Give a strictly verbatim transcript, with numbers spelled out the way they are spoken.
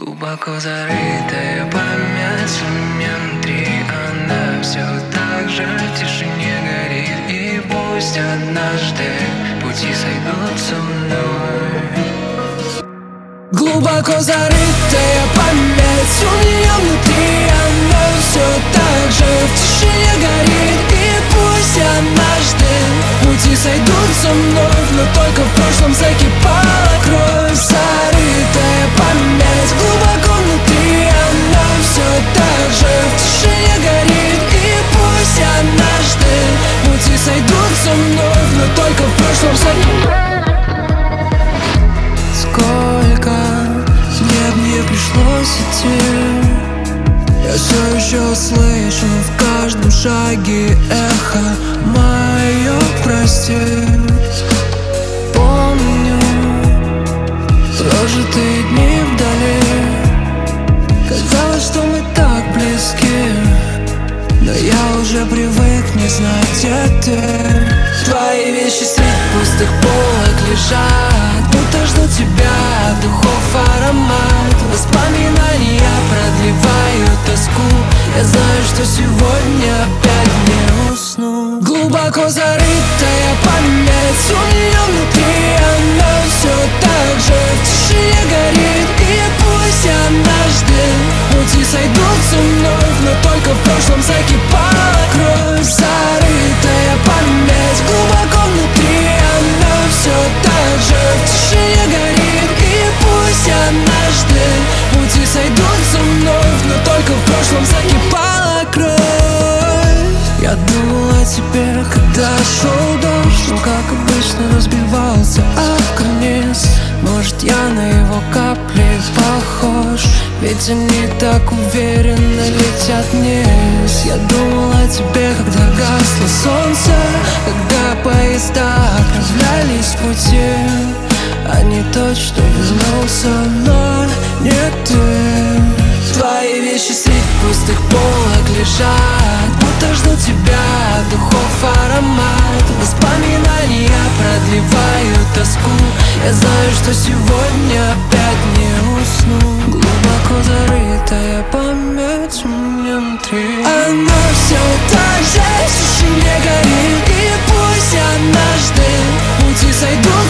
Глубоко зарытая память у меня внутри, она все так же в тишине горит. И пусть однажды пути сойдут со мной. Глубоко зарытая память у нее внутри, она все так же в тишине горит. И пусть однажды пути сойдут со мной, но только в прошлом закипала кровь. Зарытая память глубоко внутри, она все так же в тишине горит. И пусть однажды пути сойдут со мной, но только в прошлом закипала. Сколько лет мне пришлось идти, я все еще слышу в каждом шаге эхо мое прости. Помню прожитые дни вдали, казалось, что мы так близки, но я уже привык не знать, где ты. Твои вещи среди пустых полок лежат, будто жду тебя, духов аромат. Воспоминания продлевают тоску, я знаю, что сегодня опять не усну. Глубоко зарытая память у нее внутри, она все так же в тишине горит. И пусть однажды пути сойдут со мной, но только в прошлом закипала кровь. Зарытая память глубоко внутри, она все так же в тишине горит. И пусть однажды пути сойдут со мной, но только в прошлом закипала кровь. Я думал о тебе, когда шел дождь, но как обычно разбивался об карниз. Может, я на его капли похож, ведь они так уверенно летят вниз. Я думал о тебе, когда гасло солнце, когда поезда отправлялись в пути, а не тот, что вернулся, но не ты. Твои вещи среди пустых полок лежат, будто жду тебя, духов аромат. Воспоминания продлевают тоску, я знаю, что сегодня опять не усну. Глубоко зарытая память у меня внутри, она все так же в тишине горит. И пусть однажды пути сойдут